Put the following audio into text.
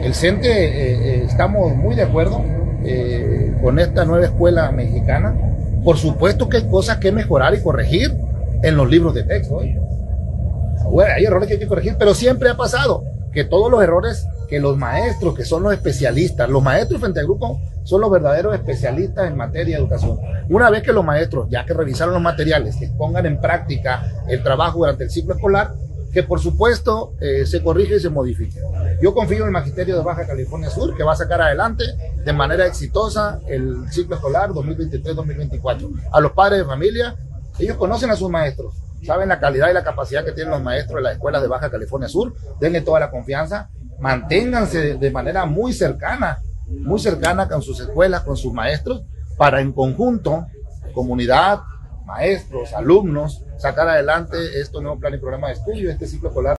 El CENTE estamos muy de acuerdo con esta nueva escuela mexicana. Por supuesto que hay cosas que mejorar y corregir en los libros de texto. Bueno, hay errores que hay que corregir, pero siempre ha pasado que todos los errores que los maestros, que son los especialistas, los maestros frente al grupo son los verdaderos especialistas en materia de educación. Una vez que los maestros, ya que revisaron los materiales, que pongan en práctica el trabajo durante el ciclo escolar, que por supuesto se corrige y se modifique. Yo confío en el Magisterio de Baja California Sur, que va a sacar adelante de manera exitosa el ciclo escolar 2023-2024. A los padres de familia, ellos conocen a sus maestros, saben la calidad y la capacidad que tienen los maestros de las escuelas de Baja California Sur, denle toda la confianza, manténganse de manera muy cercana con sus escuelas, con sus maestros, para en conjunto, comunidad, maestros, alumnos, sacar adelante este nuevo plan y programa de estudio, este ciclo escolar.